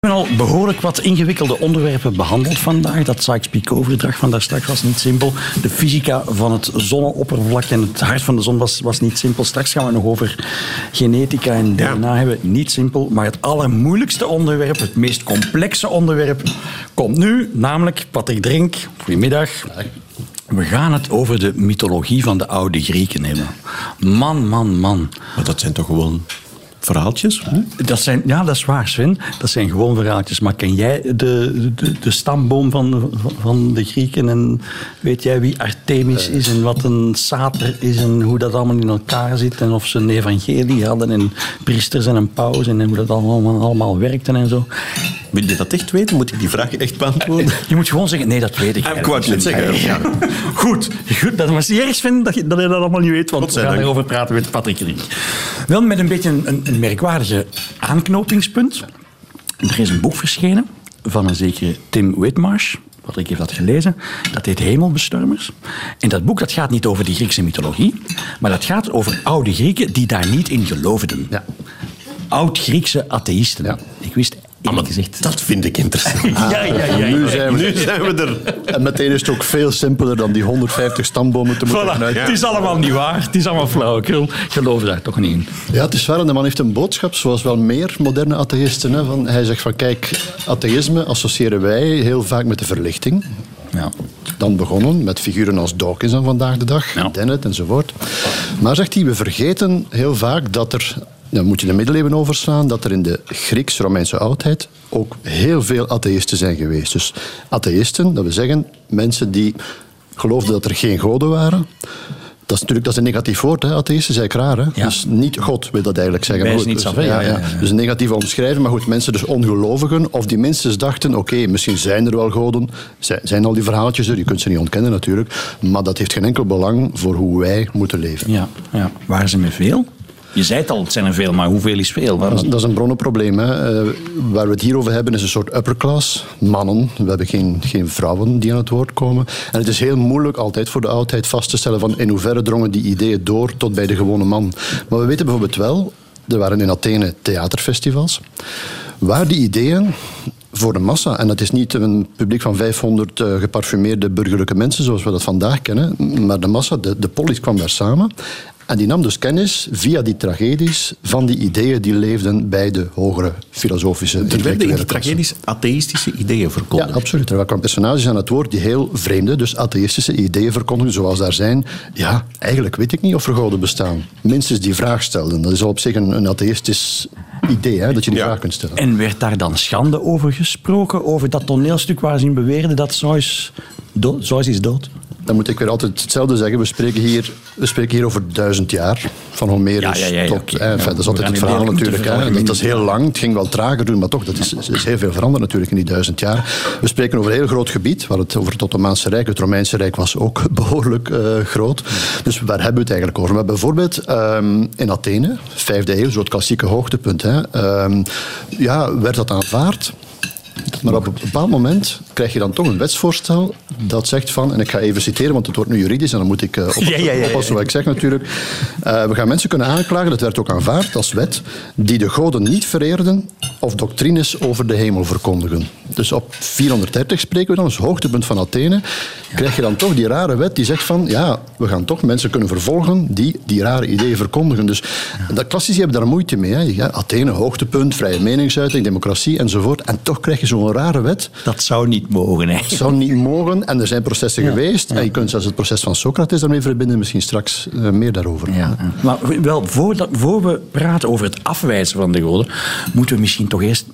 We hebben al behoorlijk wat ingewikkelde onderwerpen behandeld vandaag. Dat Sykes-Picot-verdrag van daar straks was niet simpel. De fysica van het zonneoppervlak en het hart van de zon was niet simpel. Straks gaan we nog over genetica en DNA hebben. Niet simpel, maar het allermoeilijkste onderwerp, het meest complexe onderwerp, komt nu. Namelijk, Patrick Drink, goedemiddag. We gaan het over de mythologie van de oude Grieken hebben. Man. Maar dat zijn toch gewoon verhaaltjes? Dat is waar, Sven. Dat zijn gewoon verhaaltjes. Maar ken jij de stamboom van de Grieken? En weet jij wie Artemis is en wat een sater is en hoe dat allemaal in elkaar zit? En of ze een evangelie hadden en priesters en een paus en hoe dat allemaal werkte en zo? Wil je dat echt weten? Moet ik die vraag echt beantwoorden? Je moet gewoon zeggen, nee, dat weet ik. Ik wou het net zeggen. Ja. Goed, dat was niet erg, Sven, dat je dat allemaal niet weet, want we gaan erover praten met Patrick Drink. Wel met een beetje een merkwaardige aanknopingspunt. Er is een boek verschenen van een zekere Tim Whitmarsh. Patrick heeft dat gelezen. Dat heet Hemelbestormers. En dat boek dat gaat niet over de Griekse mythologie, maar dat gaat over oude Grieken die daar niet in geloofden. Ja. Oud-Griekse atheïsten. Ja. Ik wist gezegd. Dat vind ik interessant. Ja. Nu zijn we er. En meteen is het ook veel simpeler dan die 150 stambomen te moeten Voilà. Het is allemaal niet waar. Het is allemaal flauwekul. Geloof daar toch niet in. Ja, het is waar. En de man heeft een boodschap, zoals wel meer moderne atheïsten. Hè, hij zegt van, kijk, atheïsme associëren wij heel vaak met de verlichting. Ja. Dan begonnen met figuren als Dawkins aan vandaag de dag, Dennett enzovoort. Maar, zegt hij, we vergeten heel vaak dat er... Dan moet je de middeleeuwen overslaan, dat er in de Grieks-Romeinse oudheid ook heel veel atheïsten zijn geweest. Dus atheïsten, dat wil zeggen mensen die geloofden dat er geen goden waren. Dat is een negatief woord, hè? Atheïsten, is eigenlijk raar. Hè? Ja. Dus niet God wil dat eigenlijk zeggen. Wijs niet af, ja. Dus een negatieve omschrijving, maar goed, mensen dus ongelovigen, of die minstens dachten, oké, misschien zijn er wel goden, zijn al die verhaaltjes er, je kunt ze niet ontkennen natuurlijk, maar dat heeft geen enkel belang voor hoe wij moeten leven. Ja. Waren ze met veel? Je zei het al, het zijn er veel, maar hoeveel is veel? Dat is een bronnenprobleem. Hè. Waar we het hier over hebben is een soort upper class. Mannen. We hebben geen vrouwen die aan het woord komen. En het is heel moeilijk altijd voor de oudheid vast te stellen van in hoeverre drongen die ideeën door tot bij de gewone man. Maar we weten bijvoorbeeld wel, er waren in Athene theaterfestivals, waar die ideeën voor de massa, en dat is niet een publiek van 500 geparfumeerde burgerlijke mensen zoals we dat vandaag kennen, maar de massa, de polis kwam daar samen. En die nam dus kennis via die tragedies van die ideeën die leefden bij de hogere filosofische Er werden in die tragedies atheïstische ideeën verkondigd. Ja, absoluut. Er kwamen personages aan het woord die heel vreemde, dus atheïstische ideeën verkondigen, zoals daar zijn. Ja, eigenlijk weet ik niet of er goden bestaan. Minstens die vraag stelden. Dat is al op zich een atheïstisch idee, hè, dat je die vraag kunt stellen. En werd daar dan schande over gesproken, over dat toneelstuk waar ze in beweerden dat Zeus is dood? Dan moet ik weer altijd hetzelfde zeggen. We spreken hier over 1000 jaar. Van Homerus tot... dat is altijd het verhaal natuurlijk. Dat is heel lang. Het ging wel trager doen, maar toch, dat is heel veel veranderd natuurlijk in die 1000 jaar. We spreken over een heel groot gebied, waar het over het Ottomaanse Rijk. Het Romeinse Rijk was ook behoorlijk groot. Dus waar hebben we het eigenlijk over? Maar bijvoorbeeld in Athene, 5e eeuw, zo'n klassieke hoogtepunt, werd dat aanvaard. Maar op een bepaald moment krijg je dan toch een wetsvoorstel dat zegt van, en ik ga even citeren, want het wordt nu juridisch en dan moet ik oppassen wat ik zeg natuurlijk. We gaan mensen kunnen aanklagen, dat werd ook aanvaard als wet, die de goden niet vereerden of doctrines over de hemel verkondigen. Dus op 430 spreken we dan, dus hoogtepunt van Athene, krijg je dan toch die rare wet die zegt van, we gaan toch mensen kunnen vervolgen die rare ideeën verkondigen. Dus dat klassici hebben daar moeite mee. Hè. Athene, hoogtepunt, vrije meningsuiting, democratie enzovoort. En toch krijg je zo'n rare wet. Dat zou niet mogen, hè? Dat zou niet mogen. En er zijn processen geweest. En je kunt zelfs het proces van Socrates daarmee verbinden. Misschien straks meer daarover. Ja. Maar wel, voor we praten over het afwijzen van de goden, moeten we misschien toch eerst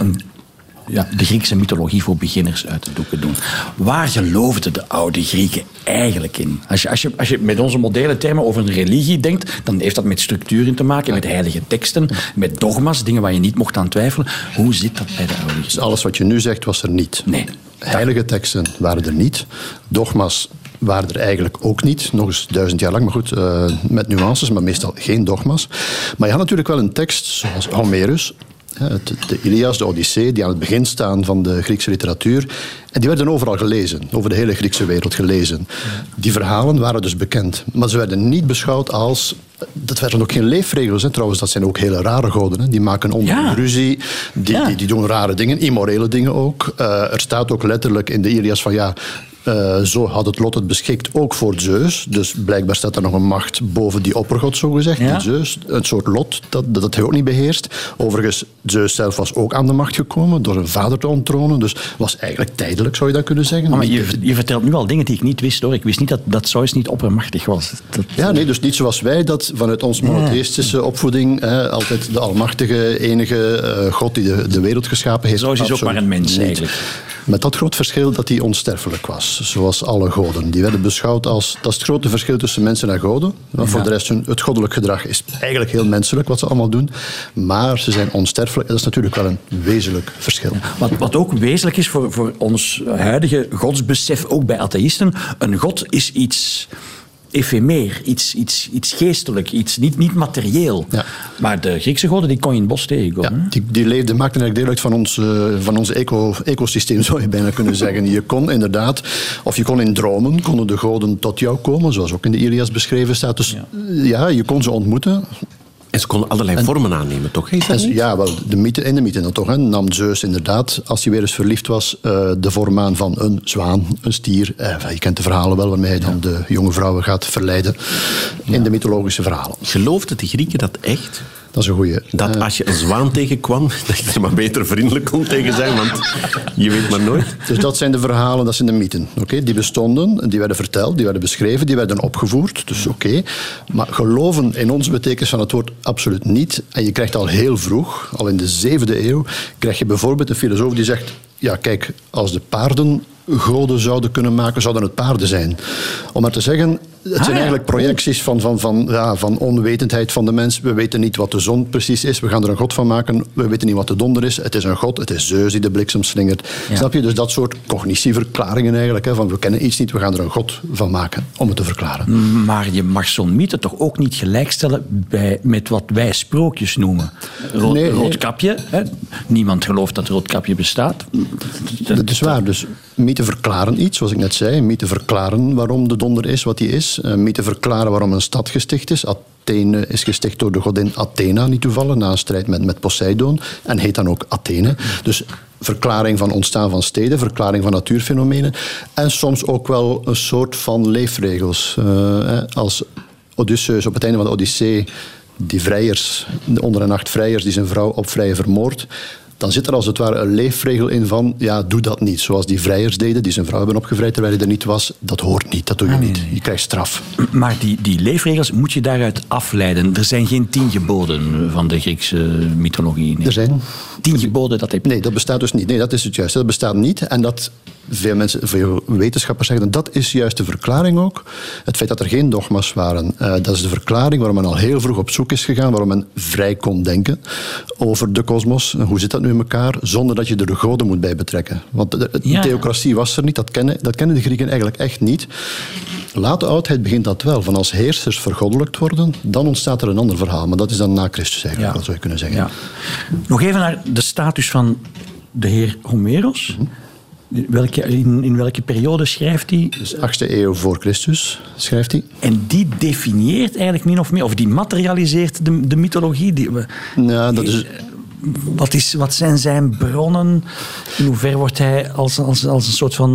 de Griekse mythologie voor beginners uit de doeken doen. Waar geloofden de oude Grieken eigenlijk in? Als je met onze moderne termen over een religie denkt, dan heeft dat met structuren te maken, met heilige teksten, met dogma's, dingen waar je niet mocht aan twijfelen. Hoe zit dat bij de oude Grieken? Dus alles wat je nu zegt was er niet. Nee. Heilige teksten waren er niet. Dogma's waren er eigenlijk ook niet. Nog eens 1000 jaar lang, maar goed, met nuances, maar meestal geen dogma's. Maar je had natuurlijk wel een tekst, zoals Homerus, De Ilias, de Odyssee, die aan het begin staan van de Griekse literatuur. En die werden overal gelezen, over de hele Griekse wereld gelezen. Die verhalen waren dus bekend. Maar ze werden niet beschouwd als... Dat waren ook geen leefregels, trouwens. Dat zijn ook hele rare goden. Hè. Die maken onder ruzie, die doen rare dingen, immorele dingen ook. Er staat ook letterlijk in de Ilias van zo had het lot het beschikt, ook voor Zeus. Dus blijkbaar staat er nog een macht boven die oppergod, zogezegd. Die Zeus, een soort lot dat hij ook niet beheerst. Overigens, Zeus zelf was ook aan de macht gekomen door zijn vader te onttronen. Dus was eigenlijk tijdelijk, zou je dat kunnen zeggen. Maar je vertelt nu al dingen die ik niet wist, hoor. Ik wist niet dat Zeus niet oppermachtig was. Dus niet zoals wij dat vanuit onze monotheïstische opvoeding altijd de almachtige, enige God die de wereld geschapen heeft. Zeus is ook maar een mens, eigenlijk. Met dat groot verschil dat hij onsterfelijk was, zoals alle goden. Die werden beschouwd als... Dat is het grote verschil tussen mensen en goden. Voor de rest, het goddelijk gedrag is eigenlijk heel menselijk, wat ze allemaal doen. Maar ze zijn onsterfelijk. Dat is natuurlijk wel een wezenlijk verschil. Wat ook wezenlijk is voor ons huidige godsbesef, ook bij atheïsten, een god is iets... efemeer, iets geestelijk, iets niet materieel. Ja. Maar de Griekse goden, die kon je in het bos tegenkomen. Ja, die leefden, maakten eigenlijk deel uit van ons ecosysteem, zou je bijna kunnen zeggen. Je kon inderdaad, of je kon in dromen, konden de goden tot jou komen, zoals ook in de Ilias beschreven staat. Dus je kon ze ontmoeten. En ze konden allerlei vormen aannemen, toch? Ja, wel, in de mythe dan toch. Nam Zeus inderdaad, als hij weer eens verliefd was, de vorm aan van een zwaan, een stier. Je kent de verhalen wel, waarmee hij dan de jonge vrouwen gaat verleiden. In de mythologische verhalen. Geloofden de Grieken dat echt? Dat is een goeie. Dat als je een zwaan tegenkwam, dat je er maar beter vriendelijk kon tegen zijn, want je weet maar nooit. Dus dat zijn de verhalen, dat zijn de mythen. Die bestonden, die werden verteld, die werden beschreven, die werden opgevoerd. Dus maar geloven in onze betekenis van het woord absoluut niet. En je krijgt al heel vroeg, al in de 7e eeuw, krijg je bijvoorbeeld een filosoof die zegt... Ja, kijk, als de paarden goden zouden kunnen maken, zouden het paarden zijn. Om maar te zeggen, het zijn eigenlijk projecties van onwetendheid van de mens. We weten niet wat de zon precies is. We gaan er een god van maken. We weten niet wat de donder is. Het is een god. Het is Zeus die de bliksem slingert. Ja. Snap je? Dus dat soort cognitieverklaringen eigenlijk. Van we kennen iets niet, we gaan er een god van maken om het te verklaren. Maar je mag zo'n mythe toch ook niet gelijkstellen met wat wij sprookjes noemen. Roodkapje. Hè? Niemand gelooft dat Roodkapje bestaat. Dat is waar. Dus mythen verklaren iets, zoals ik net zei. Mythen verklaren waarom de donder is wat hij is. Mythen verklaren waarom een stad gesticht is. Athene is gesticht door de godin Athena, niet toevallig, na een strijd met Poseidon. En heet dan ook Athene. Dus verklaring van ontstaan van steden, verklaring van natuurfenomenen. En soms ook wel een soort van leefregels. Als Odysseus op het einde van de Odyssee die vrijers, onder een nacht vrijers die zijn vrouw op vrije vermoordt, dan zit er als het ware een leefregel in van, doe dat niet. Zoals die vrijers deden, die zijn vrouw hebben opgevrijd terwijl hij er niet was. Dat hoort niet, dat doe je niet. Je krijgt straf. Maar die leefregels moet je daaruit afleiden. Er zijn geen 10 geboden van de Griekse mythologie. Nee. Er zijn 10 geboden, dat heb je. Nee, dat bestaat dus niet. Nee, dat is het juiste. Dat bestaat niet. En dat veel wetenschappers zeggen, dat is juist de verklaring ook. Het feit dat er geen dogma's waren, dat is de verklaring waarom men al heel vroeg op zoek is gegaan, waarom men vrij kon denken over de kosmos. Hoe zit dat nu in elkaar? Zonder dat je er de goden moet bij betrekken. Want de theocratie was er niet, dat kennen de Grieken eigenlijk echt niet. Late oudheid begint dat wel. Van als heersers vergoddelijkt worden, dan ontstaat er een ander verhaal. Maar dat is dan na Christus eigenlijk, dat zou je kunnen zeggen. Ja. Nog even naar de status van de heer Homeros. In welke periode schrijft hij? Dus 8e eeuw voor Christus schrijft hij. En die definieert eigenlijk min of meer, of die materialiseert de mythologie. Dat is... Wat zijn zijn bronnen? In hoeverre wordt hij als een soort van...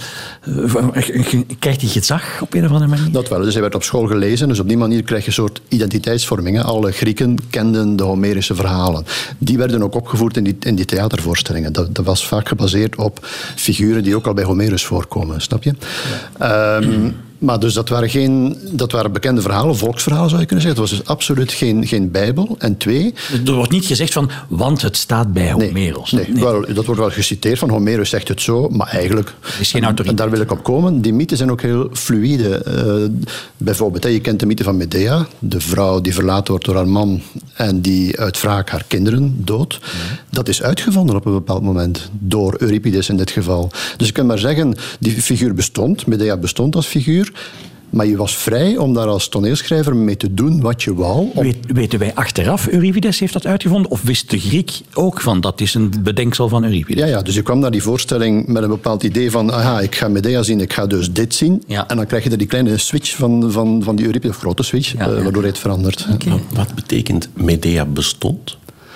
krijgt hij gezag op een of andere manier? Dat wel. Dus hij werd op school gelezen. Dus op die manier krijg je een soort identiteitsvorming. Alle Grieken kenden de Homerische verhalen. Die werden ook opgevoerd in die theatervoorstellingen. Dat was vaak gebaseerd op figuren die ook al bij Homerus voorkomen. Snap je? Ja. Maar dus dat waren bekende verhalen, volksverhalen zou je kunnen zeggen. Het was dus absoluut geen Bijbel. En 2... Er wordt niet gezegd van, want het staat bij Homerus. Nee. Wel, dat wordt wel geciteerd van Homerus zegt het zo, maar eigenlijk... is geen autoriteit. Daar wil ik op komen. Die mythen zijn ook heel fluïde. Bijvoorbeeld, je kent de mythe van Medea. De vrouw die verlaten wordt door haar man en die uit wraak haar kinderen doodt. Dat is uitgevonden op een bepaald moment. Door Euripides in dit geval. Dus ik kan maar zeggen, die figuur bestond. Medea bestond als figuur. Maar je was vrij om daar als toneelschrijver mee te doen wat je wou. Weten wij achteraf, Euripides heeft dat uitgevonden? Of wist de Griek ook van, dat is een bedenksel van Euripides? Ja, dus je kwam naar die voorstelling met een bepaald idee van, ik ga Medea zien, ik ga dus dit zien. Ja. En dan krijg je die kleine switch van die Euripides, of grote switch, waardoor het verandert. Okay. Wat betekent Medea bestond?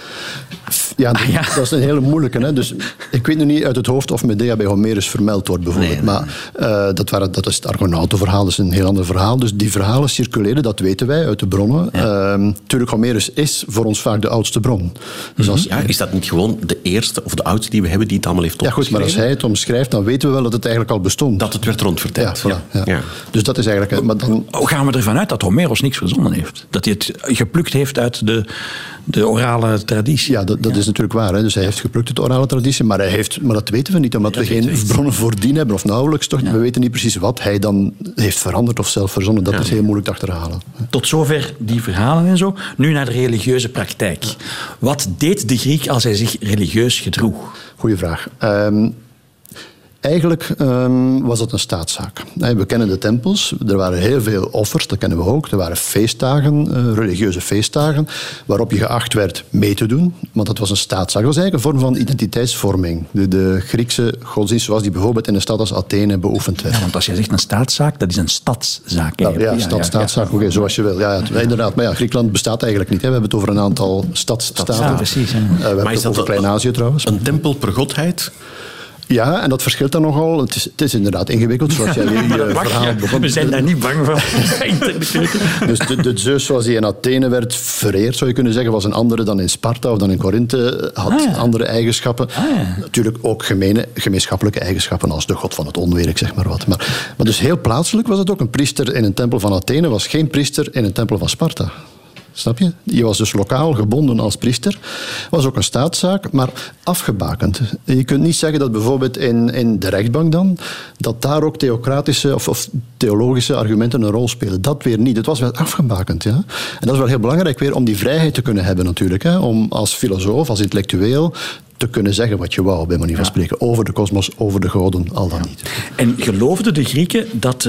Ja, dat is een hele moeilijke. Hè? Dus, ik weet nu niet uit het hoofd of Medea bij Homerus vermeld wordt, bijvoorbeeld. Nee. Maar dat is het Argonautenverhaal, dat is een heel ander verhaal. Dus die verhalen circuleren, dat weten wij uit de bronnen. Ja. Natuurlijk, Homerus is voor ons vaak de oudste bron. Dus is dat niet gewoon de eerste of de oudste die we hebben die het allemaal heeft opgeschreven? Ja, goed, maar als hij het omschrijft, dan weten we wel dat het eigenlijk al bestond. Dat het werd rondverteld. Ja, voilà, ja. Dus dat is eigenlijk... Maar dan... Hoe gaan we ervan uit dat Homerus niks verzonnen heeft? Dat hij het geplukt heeft uit de orale traditie? Ja, dat is natuurlijk waar. Hè. Dus hij heeft geplukt uit de orale traditie, maar dat weten we niet, omdat we geen bronnen voordien hebben, of nauwelijks toch. Ja. We weten niet precies wat hij dan heeft veranderd of zelf verzonnen. Dat is heel moeilijk te achterhalen. Tot zover die verhalen en zo. Nu naar de religieuze praktijk. Wat deed de Griek als hij zich religieus gedroeg? Goeie vraag. Eigenlijk was dat een staatszaak. We kennen de tempels. Er waren heel veel offers, dat kennen we ook. Er waren feestdagen, religieuze feestdagen, waarop je geacht werd mee te doen. Want dat was een staatszaak. Dat was eigenlijk een vorm van identiteitsvorming. De Griekse godsdienst zoals die bijvoorbeeld in een stad als Athene beoefend werd. Ja, want als je zegt een staatszaak, dat is een stadszaak eigenlijk. Staatszaak, oké, zoals je wil. Ja, inderdaad. Maar Griekenland bestaat eigenlijk niet. Hè. We hebben het over een aantal stadstaten. Ja, precies. Maar is dat over Klein-Azië trouwens. Een tempel per godheid? Ja, en dat verschilt dan nogal. Het is inderdaad ingewikkeld, zoals jij je verhaal begon. We zijn daar niet bang van. Dus de Zeus zoals die in Athene werd vereerd, zou je kunnen zeggen, was een andere dan in Sparta of dan in Korinthe. Had andere eigenschappen. Natuurlijk ook gemeenschappelijke eigenschappen als de god van het onweer, ik zeg maar wat. Maar dus heel plaatselijk was het ook. Een priester in een tempel van Athene was geen priester in een tempel van Sparta. Snap je? Je was dus lokaal gebonden als priester. Was ook een staatszaak, maar afgebakend. Je kunt niet zeggen dat bijvoorbeeld in de rechtbank dan, dat daar ook theocratische of theologische argumenten een rol spelen. Dat weer niet. Het was wel afgebakend. Ja? En dat is wel heel belangrijk weer om die vrijheid te kunnen hebben natuurlijk. Hè? Om als filosoof, als intellectueel te kunnen zeggen wat je wou, bij manier van spreken. Over de kosmos, over de goden, al dan niet. En geloofden de Grieken dat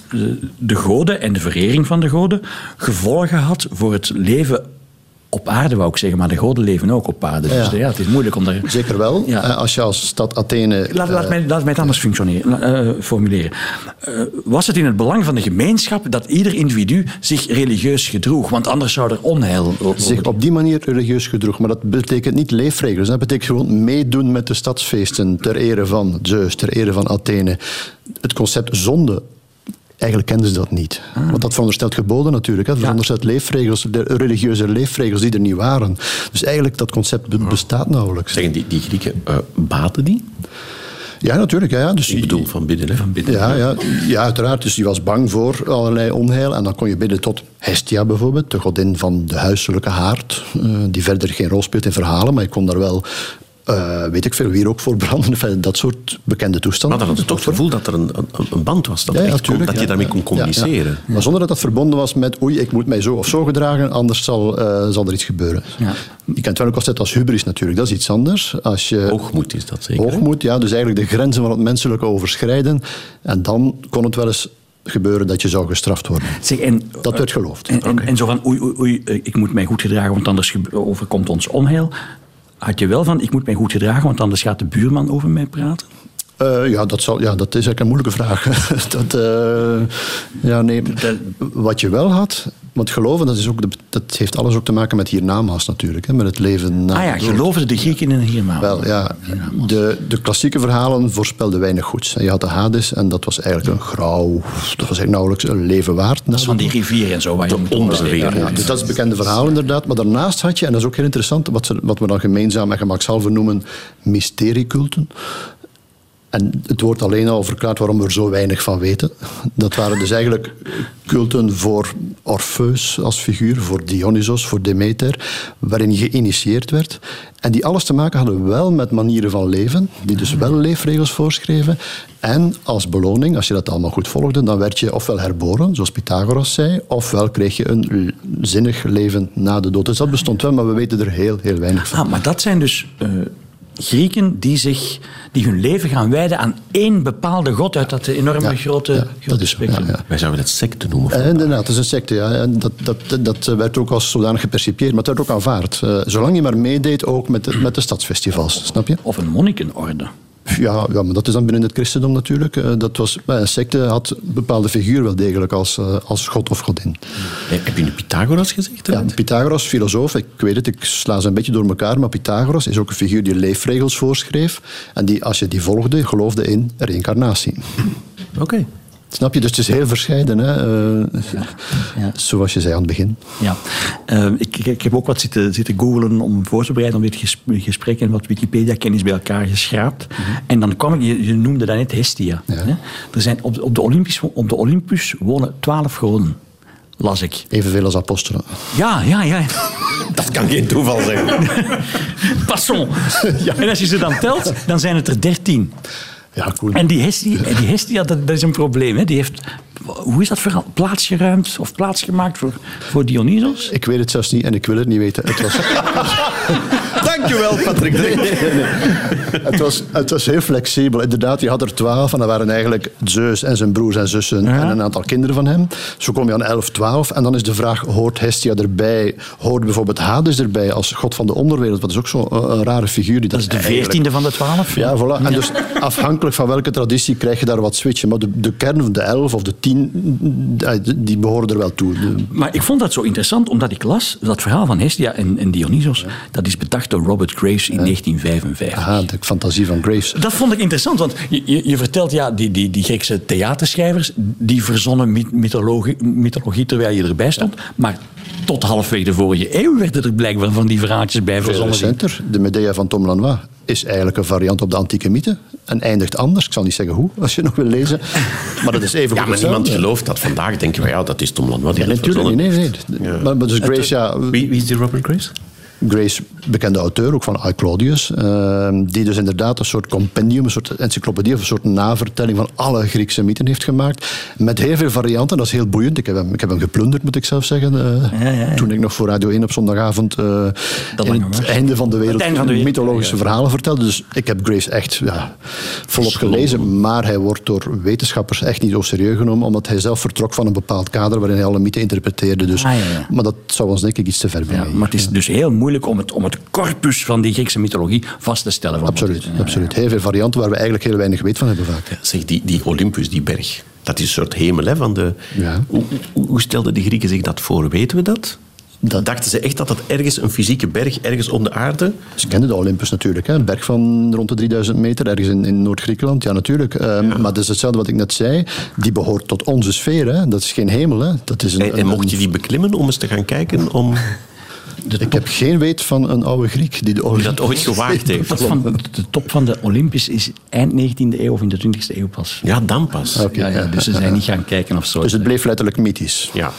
de goden en de verering van de goden gevolgen had voor het leven op aarde, wou ik zeggen, maar de goden leven ook op aarde. Dus het is moeilijk om daar... Zeker wel. Ja. Als je als stad Athene... Laat mij het anders formuleren. Was het in het belang van de gemeenschap dat ieder individu zich religieus gedroeg? Want anders zou er onheil... Zich op die manier religieus gedroeg. Maar dat betekent niet leefregels. Dat betekent gewoon meedoen met de stadsfeesten ter ere van Zeus, ter ere van Athene. Het concept zonde... Eigenlijk kenden ze dat niet. Want dat veronderstelt geboden natuurlijk. Hè. Dat veronderstelt leefregels, de religieuze leefregels die er niet waren. Dus eigenlijk, dat concept bestaat nauwelijks. Zeggen die Grieken, baten die? Ja, natuurlijk. Ja. Dus ik bedoel van bidden. Van bidden. Ja, uiteraard. Dus die was bang voor allerlei onheil. En dan kon je bidden tot Hestia bijvoorbeeld, de godin van de huiselijke haard. Die verder geen rol speelt in verhalen, maar je kon daar wel... weet ik veel, wie ook voor branden, dat soort bekende toestanden. Maar dan had je toch het gevoel dat er een band was, dat je daarmee kon communiceren. Ja. Maar zonder dat dat verbonden was met oei, ik moet mij zo of zo gedragen, anders zal er iets gebeuren. Ja. Je kent wel ook concept als hubris natuurlijk, dat is iets anders. Hoogmoed is dat zeker? Hoogmoed, ja, dus eigenlijk de grenzen van het menselijke overschrijden. En dan kon het wel eens gebeuren dat je zou gestraft worden. Dat werd geloofd. En zo van oei, ik moet mij goed gedragen, want anders overkomt ons onheil. Had je wel van, ik moet mij goed gedragen, want anders gaat de buurman over mij praten? Dat is eigenlijk een moeilijke vraag. Wat je wel had, want geloven, dat heeft alles ook te maken met hiernamaals natuurlijk. Hè, met het leven na de dood. Geloven de Grieken in een hiernamaals? Wel, ja. De klassieke verhalen voorspelden weinig goeds. Je had de Hades en dat was eigenlijk een grauw... Dat was eigenlijk nauwelijks een leven waard. Dat is van die rivier en zo. Waar je dus dat is het bekende verhaal inderdaad. Maar daarnaast had je, en dat is ook heel interessant, wat we dan gemeenzaam en gemakshalve noemen mysterieculten. En het wordt alleen al verklaard waarom we er zo weinig van weten. Dat waren dus eigenlijk culten voor Orpheus als figuur, voor Dionysos, voor Demeter, waarin je geïnitieerd werd. En die alles te maken hadden wel met manieren van leven, die dus wel leefregels voorschreven. En als beloning, als je dat allemaal goed volgde, dan werd je ofwel herboren, zoals Pythagoras zei, ofwel kreeg je een zinnig leven na de dood. Dus dat bestond wel, maar we weten er heel, heel weinig van. Maar dat zijn dus... Grieken die hun leven gaan wijden aan één bepaalde god uit dat enorme grote spectrum. Ja. Wij zouden dat secte noemen. Inderdaad, het is een secte. Ja. En dat werd ook als zodanig gepercipieerd, maar het werd ook aanvaard. Zolang je maar meedeed ook met de stadsfestivals, snap je? Of een monnikenorde. Ja, maar dat is dan binnen het christendom natuurlijk. Een secte had een bepaalde figuur wel degelijk als god of godin. Heb je nu Pythagoras gezegd? Ja, Pythagoras, filosoof, ik weet het, ik sla ze een beetje door elkaar, maar Pythagoras is ook een figuur die leefregels voorschreef en die, als je die volgde, geloofde in reïncarnatie. Oké. Snap je? Dus het is heel verscheiden, hè? Zoals je zei aan het begin. Ja. Ik heb ook wat zitten googlen om voor te bereiden om dit gesprek en wat Wikipedia-kennis bij elkaar geschraapt. En dan kwam ik, je noemde dat net Hestia. Ja. Hè? Er zijn op de Olympus wonen 12 goden, las ik. Evenveel als apostelen. Ja. Dat kan geen toeval zijn. Passons. Ja. En als je ze dan telt, dan zijn het er 13. Ja, cool. En die Hestia, dat is een probleem. Hè? Die heeft, hoe is dat verhaal? Plaatsgeruimd of plaatsgemaakt voor Dionysos? Ik weet het zelfs niet en ik wil het niet weten. Het was... Dankjewel, Patrick. Het was heel flexibel. Inderdaad, je had er 12 en dat waren eigenlijk Zeus en zijn broers en zussen en een aantal kinderen van hem. Zo kom je aan 11, 12 en dan is de vraag, hoort Hestia erbij? Hoort bijvoorbeeld Hades erbij als god van de onderwereld? Dat is ook zo'n rare figuur. Dat is de 14e van de 12? Ja, voilà. En dus afhankelijk van welke traditie krijg je daar wat switchen. Maar de kern van de 11 of de 10, die behoren er wel toe. Maar ik vond dat zo interessant, omdat ik las, dat verhaal van Hestia en Dionysos, dat is bedacht door Robert Graves in 1955. Aha, de fantasie van Graves. Dat vond ik interessant, want je vertelt, die Griekse theaterschrijvers, die verzonnen mythologie terwijl je erbij stond, maar tot halfwege de vorige eeuw werden er blijkbaar van die verhaaltjes bij verzonnen. Recenter, de Medea van Tom Lanois is eigenlijk een variant op de antieke mythe en eindigt anders. Ik zal niet zeggen hoe, als je nog wil lezen. Maar dat is even goed. Ja, maar niemand gelooft dat. Vandaag denken we, dat is Tom Lanois. Ja, natuurlijk. Nee. Ja. Maar dus Grace, Wie is die Robert Grace? Grace, bekende auteur, ook van I, Claudius, die dus inderdaad een soort compendium, een soort encyclopedie of een soort navertelling van alle Griekse mythen heeft gemaakt. Met heel veel varianten, dat is heel boeiend. Ik heb hem geplunderd, moet ik zelf zeggen. Toen ik nog voor Radio 1 op zondagavond in het einde van de wereld mythologische verhalen vertelde. Dus ik heb Grace echt volop gelezen, maar hij wordt door wetenschappers echt niet zo serieus genomen, omdat hij zelf vertrok van een bepaald kader waarin hij alle mythen interpreteerde. Dus, maar dat zou ons denk ik iets te ver brengen. Maar het is dus heel moeilijk om het corpus van die Griekse mythologie vast te stellen. Absoluut. Heel veel varianten waar we eigenlijk heel weinig weet van hebben vaak. Ja, zeg, die Olympus, die berg, dat is een soort hemel. Hè, van de... Hoe stelden de Grieken zich dat voor? Weten we dat? Dachten ze echt dat dat ergens een fysieke berg, ergens op de aarde? Ze kenden de Olympus natuurlijk. Hè? Een berg van rond de 3000 meter, ergens in Noord-Griekenland. Ja, natuurlijk. Maar dat is hetzelfde wat ik net zei. Die behoort tot onze sfeer. Hè? Dat is geen hemel. Hè? Dat is en mocht je die beklimmen om eens te gaan kijken? Ik heb geen weet van een oude Griek die dat ooit gewaagd heeft. De top van de Olympus is eind 19e eeuw of in de 20e eeuw pas. Ja, dan pas. Okay, dus ze zijn niet gaan kijken of zo. Dus het bleef letterlijk mythisch. Ja.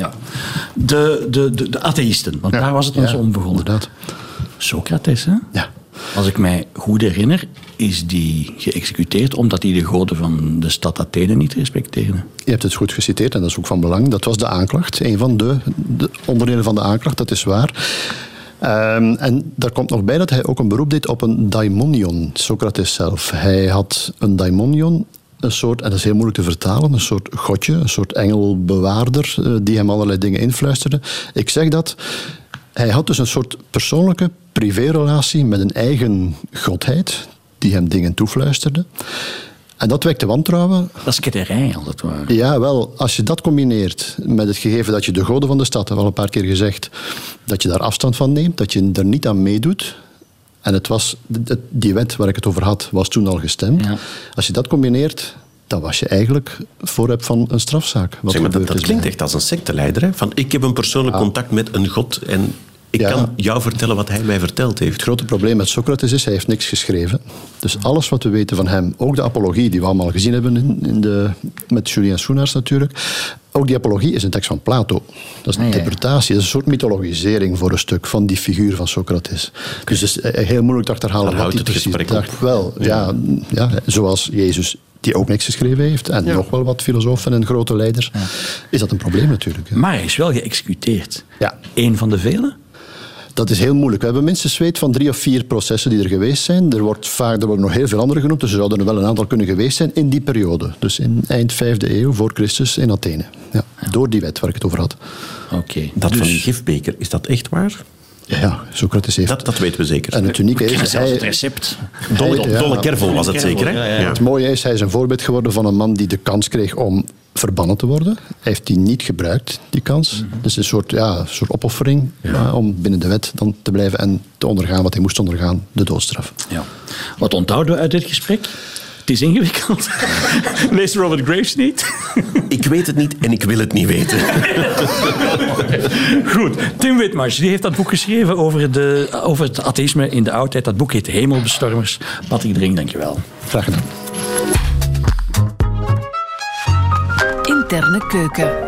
De atheïsten, want daar was het ons om begonnen. Inderdaad. Socrates, hè? Ja. Als ik mij goed herinner, is die geëxecuteerd omdat hij de goden van de stad Athene niet respecteerde. Je hebt het goed geciteerd en dat is ook van belang. Dat was de aanklacht, een van de onderdelen van de aanklacht, dat is waar. En daar komt nog bij dat hij ook een beroep deed op een daimonion, Socrates zelf. Hij had een daimonion, een soort, en dat is heel moeilijk te vertalen, een soort godje, een soort engelbewaarder die hem allerlei dingen influisterde. Ik zeg dat. Hij had dus een soort persoonlijke privérelatie met een eigen godheid die hem dingen toefluisterde. En dat wekte wantrouwen. Dat is ketterij, als het ware. Ja, wel, als je dat combineert met het gegeven dat je de goden van de stad, heb al een paar keer gezegd, dat je daar afstand van neemt, dat je er niet aan meedoet. En het was, die wet waar ik het over had, was toen al gestemd. Ja. Als je dat combineert, dan was je eigenlijk voorwerp van een strafzaak. Zeg maar, dat klinkt echt als een secteleider. Hè? Van, ik heb een persoonlijk contact met een god en ik kan jou vertellen wat hij mij verteld heeft. Het grote probleem met Socrates is, hij heeft niks geschreven. Dus alles wat we weten van hem, ook de apologie die we allemaal gezien hebben met Julien Soenaerts natuurlijk, ook die apologie is een tekst van Plato. Dat is een interpretatie, dat is een soort mythologisering voor een stuk van die figuur van Socrates. Dus het is heel moeilijk te achterhalen wat hij precies dacht. Wel, zoals Jezus, die ook niks geschreven heeft, en nog wel wat filosofen en grote leiders, is dat een probleem natuurlijk. Maar hij is wel geëxecuteerd. Ja. Eén van de velen? Dat is heel moeilijk. We hebben minstens weet van 3 of 4 processen die er geweest zijn. Er worden nog heel veel andere genoemd, dus er zouden er wel een aantal kunnen geweest zijn in die periode. Dus in eind 5e eeuw voor Christus in Athene. Ja, door die wet waar ik het over had. Oké. Dat van die gifbeker, is dat echt waar? Ja, Socrates heeft... Dat weten we zeker. En het unieke is... het recept. Dolle kervel was het zeker, hè? Ja. Het mooie is, hij is een voorbeeld geworden van een man die de kans kreeg om verbannen te worden. Hij heeft die niet gebruikt, die kans. Dus een soort opoffering om binnen de wet dan te blijven en te ondergaan wat hij moest ondergaan, de doodstraf. Ja. Wat onthouden we uit dit gesprek? Het is ingewikkeld. Lees Robert Graves niet? Ik weet het niet en ik wil het niet weten. Goed. Tim Witmars, die heeft dat boek geschreven over het atheïsme in de oudheid. Dat boek heet Hemelbestormers. Patrick Drink, dankjewel. Graag gedaan. Interne keuken.